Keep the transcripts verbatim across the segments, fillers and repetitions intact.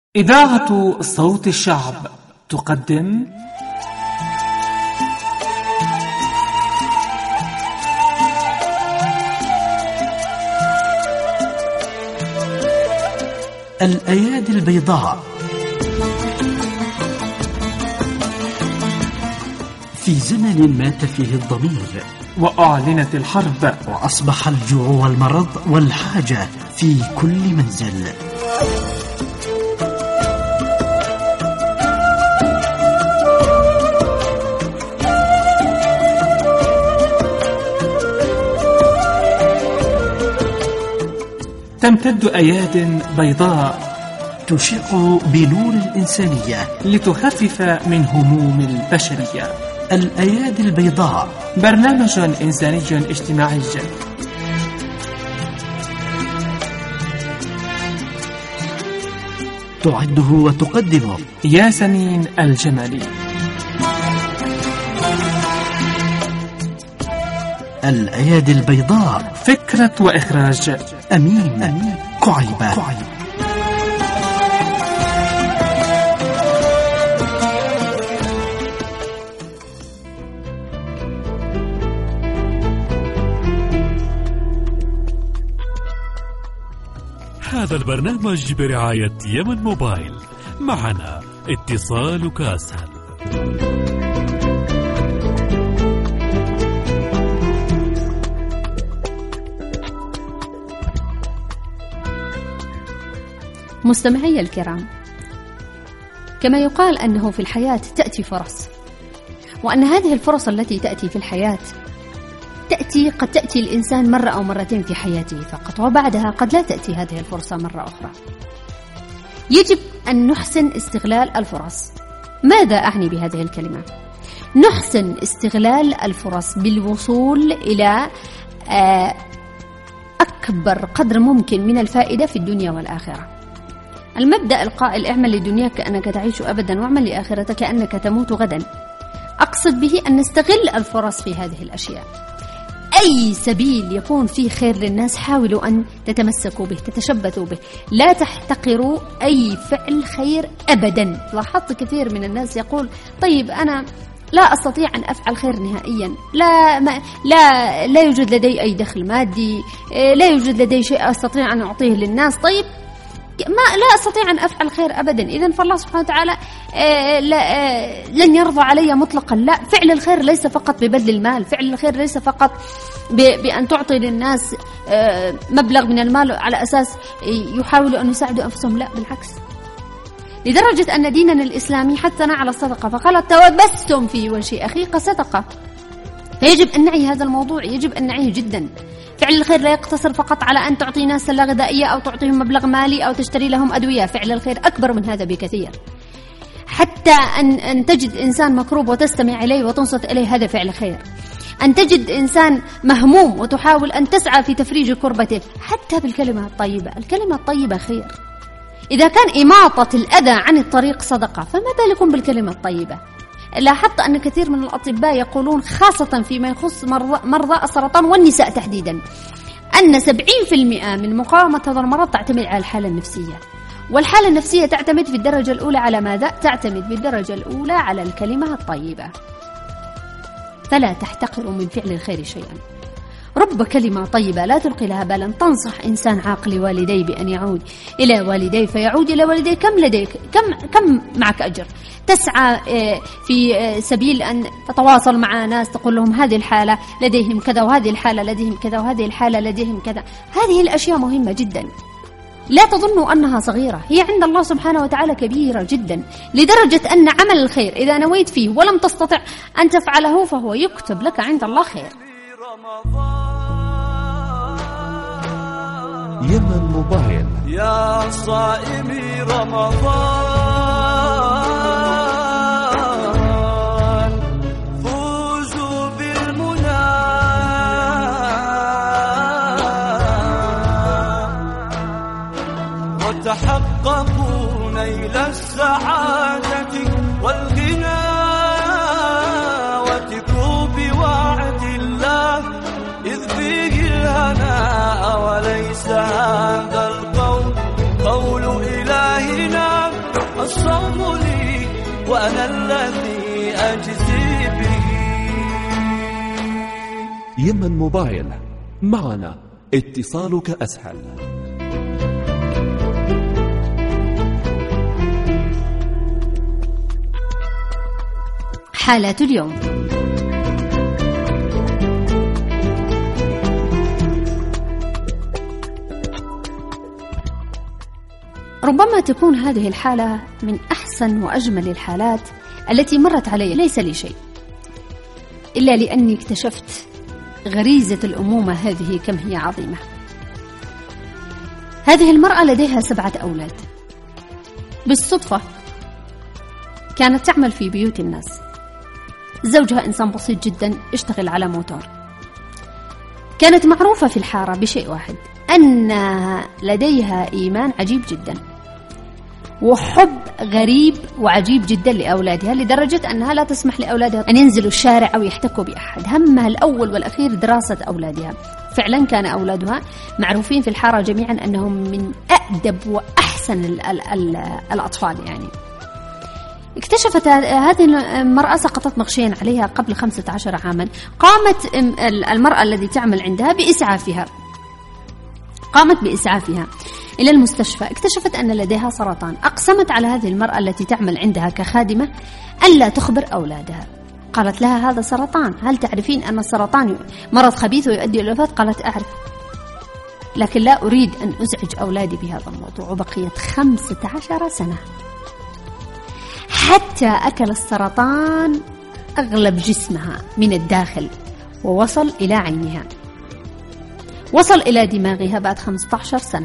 إذاعة صوت الشعب تقدم الأيادي البيضاء. في زمن مات فيه الضمير وأعلنت الحرب وأصبح الجوع والمرض والحاجة في كل منزل، تمتد أياد بيضاء تشع بنور الإنسانية لتخفف من هموم البشرية. الأيادي البيضاء برنامج إنساني اجتماعي تعده وتقدمه ياسمين الجمالي. الأيادي البيضاء، فكرة وإخراج أمين, أمين. كعيبة. كعيبة. هذا البرنامج برعاية يمن موبايل، معنا اتصالك أسهل. مستمعي الكرام، كما يقال أنه في الحياة تأتي فرص، وأن هذه الفرص التي تأتي في الحياة تأتي قد تأتي الإنسان مرة أو مرتين في حياته فقط، وبعدها قد لا تأتي هذه الفرصة مرة أخرى. يجب أن نحسن استغلال الفرص. ماذا أعني بهذه الكلمة؟ نحسن استغلال الفرص بالوصول إلى أكبر قدر ممكن من الفائدة في الدنيا والآخرة. المبدأ القائل اعمل لدنياك كأنك تعيش أبدا واعمل لآخرتك كأنك تموت غدا، أقصد به أن نستغل الفرص في هذه الأشياء. أي سبيل يكون فيه خير للناس حاولوا أن تتمسكوا به، تتشبثوا به، لا تحتقروا أي فعل خير أبدا. لاحظت كثير من الناس يقول طيب أنا لا أستطيع أن أفعل خير نهائيا، لا, ما لا, لا يوجد لدي أي دخل مادي، لا يوجد لدي شيء أستطيع أن أعطيه للناس، طيب ما لا أستطيع أن أفعل خير أبدا، إذن فالله سبحانه وتعالى آه لا آه لن يرضى علي مطلقا. لا، فعل الخير ليس فقط ببذل المال، فعل الخير ليس فقط بأن تعطي للناس آه مبلغ من المال على أساس يحاولوا أن يساعدوا أنفسهم، لا بالعكس. لدرجة أن ديننا الإسلامي حثنا على الصدقة، فقال التوبسم في وجه أخيك صدقة. فيجب أن نعي هذا الموضوع، يجب أن نعيه جدا. فعل الخير لا يقتصر فقط على أن تعطي ناس سلة غذائية أو تعطيهم مبلغ مالي أو تشتري لهم أدوية، فعل الخير أكبر من هذا بكثير. حتى أن, أن تجد إنسان مكروب وتستمع إليه وتنصت إليه، هذا فعل خير. أن تجد إنسان مهموم وتحاول أن تسعى في تفريج كربته، حتى بالكلمة الطيبة. الكلمة الطيبة خير. إذا كان إماطة الأذى عن الطريق صدقة، فما بالكم بالكلمة الطيبة؟ لاحظت أن كثير من الأطباء يقولون خاصة فيما يخص مرضى السرطان والنساء تحديدا أن سبعين بالمئة من مقاومة هذا المرض تعتمد على الحالة النفسية، والحالة النفسية تعتمد في الدرجة الأولى على ماذا؟ تعتمد في الدرجة الأولى على الكلمة الطيبة. فلا تحتقروا من فعل الخير شيئا. رب كلمة طيبة لا تلقي لها بالا تنصح إنسان عاقل والديه بأن يعود إلى والديه فيعود إلى والديه. كم لديك؟ كم كم معك أجر؟ تسعى في سبيل أن تتواصل مع ناس تقول لهم هذه الحالة لديهم كذا وهذه الحالة لديهم كذا وهذه الحالة لديهم كذا. هذه الأشياء مهمة جدا، لا تظنوا أنها صغيرة، هي عند الله سبحانه وتعالى كبيرة جدا، لدرجة أن عمل الخير إذا نويت فيه ولم تستطع أن تفعله فهو يكتب لك عند الله خير. يمن موبايل. يا صائمي رمضان فوزوا بالمنى وتحققوا نيل السعادة والغنى وتكوا بوعد الله إذ فيه الهناء وليس هذا القول قول إلهنا وأنا الذي أجزي به. يمن موبايل، معنا اتصالك أسهل. حالات اليوم. ربما تكون هذه الحالة من أحسن وأجمل الحالات التي مرت علي. ليس لي شيء إلا لأني اكتشفت غريزة الأمومة هذه كم هي عظيمة. هذه المرأة لديها سبعة أولاد. بالصدفة كانت تعمل في بيوت الناس. زوجها إنسان بسيط جدا يشتغل على موتور. كانت معروفة في الحارة بشيء واحد، أن لديها إيمان عجيب جدا وحب غريب وعجيب جدا لأولادها، لدرجة أنها لا تسمح لأولادها أن ينزلوا الشارع أو يحتكوا بأحد. همها الأول والأخير دراسة أولادها. فعلا كان أولادها معروفين في الحارة جميعا أنهم من أأدب وأحسن ال ال ال الأطفال. يعني اكتشفت هذه المرأة سقطت مغشيا عليها قبل خمسة عشر عاما. قامت المرأة التي تعمل عندها بإسعافها قامت بإسعافها إلى المستشفى. اكتشفت أن لديها سرطان. أقسمت على هذه المرأة التي تعمل عندها كخادمة ألا تخبر أولادها. قالت لها هذا سرطان، هل تعرفين أن السرطان مرض خبيث ويؤدي إلى الوفاة؟ قالت أعرف، لكن لا أريد أن أزعج أولادي بهذا الموضوع. وبقيت خمسة عشر سنة حتى أكل السرطان أغلب جسمها من الداخل ووصل إلى عينها، وصل إلى دماغها بعد خمسة عشر سنة،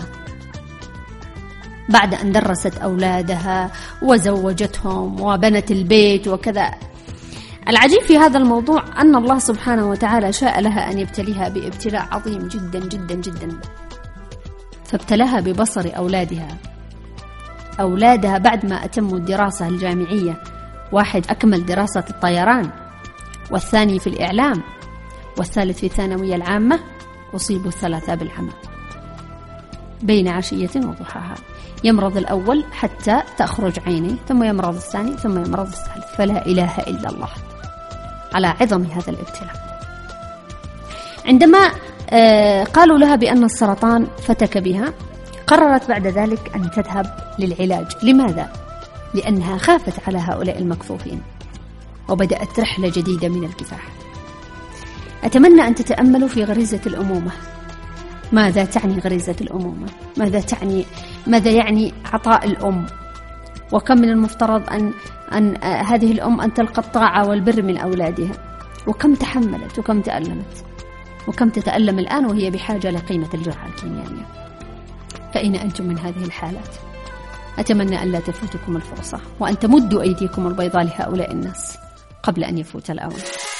بعد أن درست أولادها وزوجتهم وبنت البيت وكذا. العجيب في هذا الموضوع أن الله سبحانه وتعالى شاء لها أن يبتليها بابتلاء عظيم جدا جدا جدا، فابتلاها ببصر أولادها. أولادها بعد ما أتموا الدراسة الجامعية، واحد أكمل دراسة الطيران، والثاني في الإعلام، والثالث في الثانوية العامة، أصيبوا الثلاثة بالعمى بين عشية وضحاها. يمرض الأول حتى تخرج عينه، ثم يمرض الثاني، ثم يمرض الثالث. فلا إله إلا الله على عظم هذا الابتلاء. عندما قالوا لها بأن السرطان فتك بها، قررت بعد ذلك أن تذهب للعلاج. لماذا؟ لأنها خافت على هؤلاء المكفوفين، وبدأت رحلة جديدة من الكفاح. أتمنى أن تتأملوا في غريزة الأمومة. ماذا تعني غريزة الأمومة؟ ماذا تعني ماذا يعني عطاء الأم؟ وكم من المفترض أن أن هذه الأم أن تلقى الطاعة والبر من أولادها، وكم تحملت وكم تألمت وكم تتألم الآن وهي بحاجة لقيمة الجرعة الكيميائية. فأين أنتم من هذه الحالات؟ أتمنى أن لا تفوتكم الفرصة، وأن تمدوا أيديكم البيضاء لهؤلاء الناس قبل أن يفوت الأوان.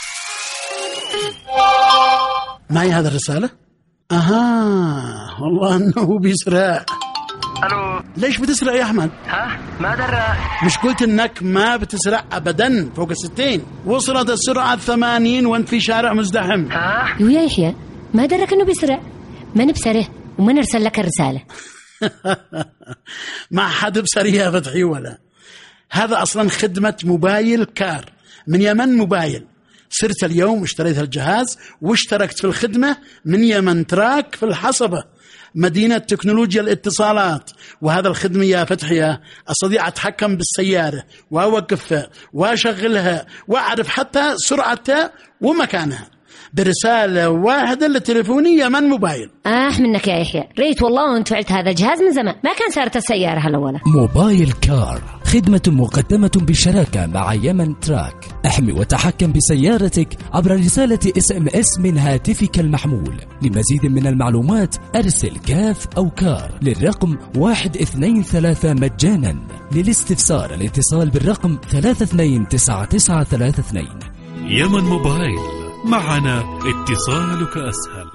معي هذا الرسالة؟ أها، والله أنه بيسرق. ألو، ليش بتسرق يا أحمد؟ ها؟ ما درى. مش قلت إنك ما بتسرق أبدا فوق الستين؟ وصلت السرعة الثمانين وأنت في شارع مزدحم. ها؟ يو يا يحيى، ما درك إنه بيسرق؟ ما نبسره وما نرسل لك الرسالة. ما حد بسريه يا فتحي ولا. هذا أصلا خدمة موبايل كار من يمن موبايل. صرت اليوم اشتريت الجهاز واشتركت في الخدمة من يمن تراك في الحصبة، مدينة تكنولوجيا الاتصالات. وهذا الخدمة يا فتحي أستطيع أتحكم بالسيارة وأوقفها وأشغلها وأعرف حتى سرعتها ومكانها برسالة واحدة لتليفوني يمن موبايل. آه منك يا يحيى، ريت والله وانت فعلت هذا الجهاز من زمان، ما كان صارت السيارة هلا ولا. موبايل كار، خدمة مقدمة بالشراكة مع يمن تراك. احمي وتحكم بسيارتك عبر رسالة اس ام اس من هاتفك المحمول. لمزيد من المعلومات ارسل كاف أو كار للرقم واحد اثنين ثلاثة مجانا. للاستفسار الاتصال بالرقم ثلاثة اثنين تسعة تسعة ثلاثة اثنين. يمن موبايل، معنا اتصالك أسهل.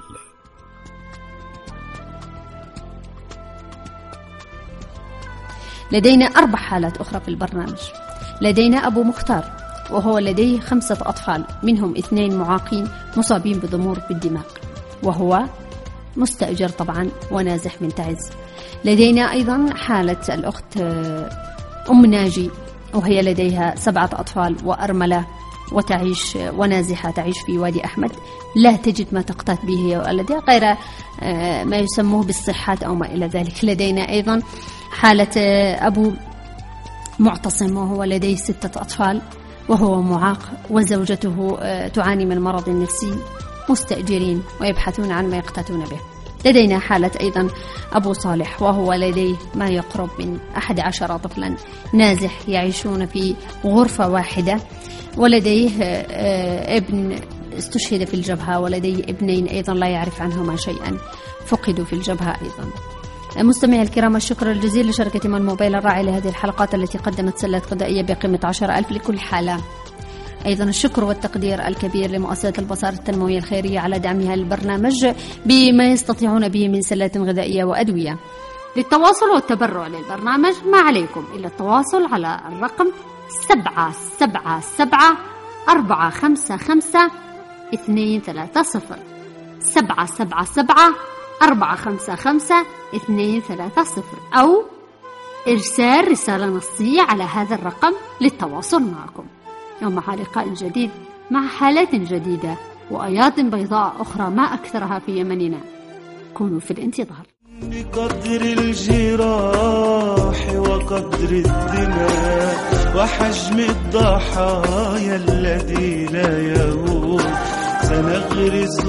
لدينا أربع حالات أخرى في البرنامج. لدينا أبو مختار، وهو لديه خمسة أطفال، منهم اثنين معاقين مصابين بضمور بالدماغ، وهو مستأجر طبعا ونازح من تعز. لدينا أيضا حالة الأخت أم ناجي، وهي لديها سبعة أطفال وأرملة وتعيش ونازحة تعيش في وادي أحمد، لا تجد ما تقتات به هي وولدها غير ما يسموه بالصحات أو ما إلى ذلك. لدينا أيضا حالة أبو معتصم وهو لديه ستة أطفال وهو معاق، وزوجته تعاني من مرض نفسي، مستأجرين ويبحثون عن ما يقتاتون به. لدينا حالة أيضا أبو صالح وهو لديه ما يقرب من أحد عشر طفلا نازح يعيشون في غرفة واحدة، ولديه ابن استشهد في الجبهة، ولديه ابنين أيضا لا يعرف عنهما شيئا فقدوا في الجبهة أيضا. مستمعي الكرام، الشكر الجزيل لشركة من موبايل الراعي لهذه الحلقات التي قدمت سلة غذائية بقيمة عشرة ألف لكل حالة. أيضا الشكر والتقدير الكبير لمؤسسة البصائر التنموية الخيرية على دعمها للبرنامج بما يستطيعون به من سلات غذائية وأدوية. للتواصل والتبرع للبرنامج ما عليكم إلا التواصل على الرقم سبعة سبعة سبعة أربعة خمسة خمسة اثنين ثلاثة صفر سبعة سبعة سبعة أربعة خمسة خمسة اثنين ثلاثة صفر، أو إرسال رسالة نصية على هذا الرقم للتواصل معكم. ومع لقاء جديد مع حالات جديدة وآيات بيضاء أخرى ما أكثرها في يمننا، كونوا في الانتظار. بقدر الجراح وقدر الدماء وحجم الضحايا الذي لا يهون، سنغرس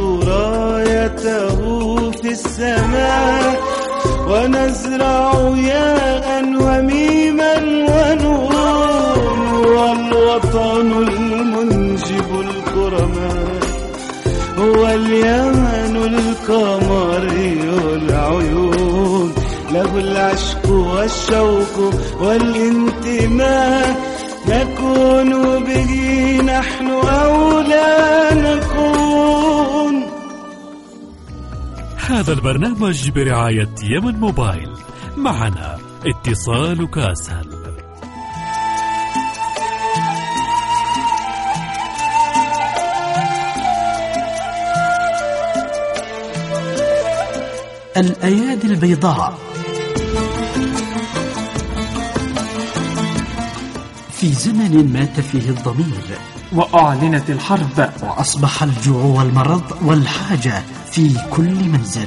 رايته في السماء ونزرع ياء وميما ونون، والوطن المنجب الكرماء هو اليمن القمري العيون، له العشق والشوق والانتماء، نكون به نحن أو لا نكون. هذا البرنامج برعاية يمن موبايل، معنا اتصالك أسهل. الأيادي البيضاء. في زمن مات فيه الضمير وأعلنت الحرب وأصبح الجوع والمرض والحاجة في كل منزل،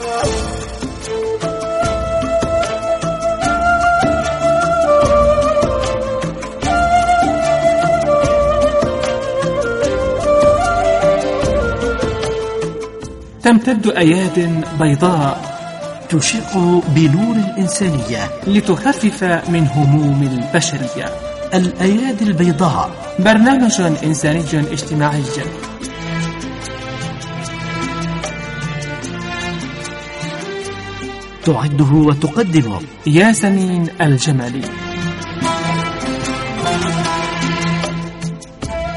تمتد أياد بيضاء تشع بنور الإنسانية لتخفف من هموم البشرية. الأيادي البيضاء، برنامج إنساني اجتماعي تعده وتقدمه ياسمين الجمالي.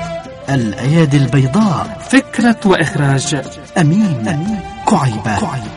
الأيادي البيضاء، فكرة وإخراج أمين, أمين. كعيبة.